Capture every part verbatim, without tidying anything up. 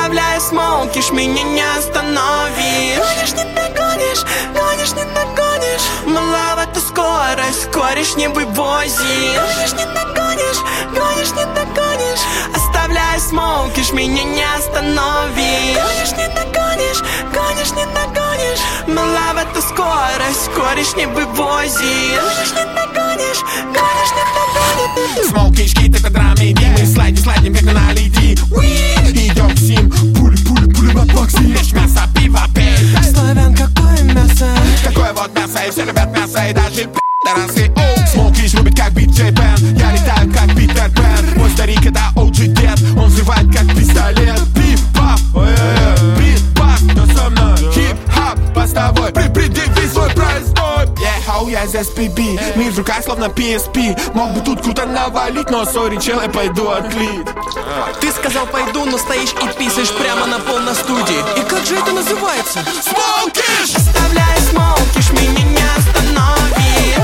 Оставляя смокиш, меня не остановишь. Гонишь, не догонишь, гонишь, не догонишь. Мала в эту скорость, кореш не вывозишь. Гонишь, не догонишь, гонишь, не догонишь. Оставляя смокиш, меня не остановишь. Гонишь, не догонишь, гонишь, не догонишь. Мала в эту скорость, кореш не вывозишь. Гонишь, не догонишь, гонишь, не догонишь. Смокиш, хит, это драмеди. Мы слайдим, слайдим, как на леди. Идем в зим, пули, пули, пули в боксе. Лишь мясо, пиво, пей. Славян, какое мясо? Такое вот мясо, и все любят мясо, и даже пи***росы. Смокиш любит как Биджей Бен. Я летаю как Питер Пен. Мой старик это о джи дед. Он взрывает как пистолет. Бит-пап, бит-пап, но со мной хип-хап постовой. Предъяви свой простой. Yeah, я здесь пи би. Мир в руках словно пи эс пи. Мог бы тут круто навалить, но сори, чел, я пойду отлить. Ты сказал пойду, но стоишь и писаешь прямо на пол на студии. И как же это называется? Смокиш! Оставляй смокиш, меня не остановишь.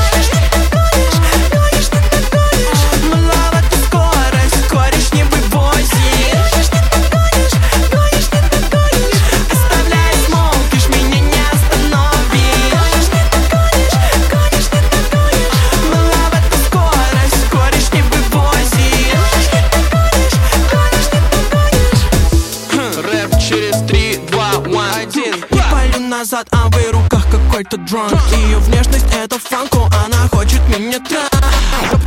Назад, а в ее руках какой-то дранк. Ее внешность это фанко, она хочет меня трахать.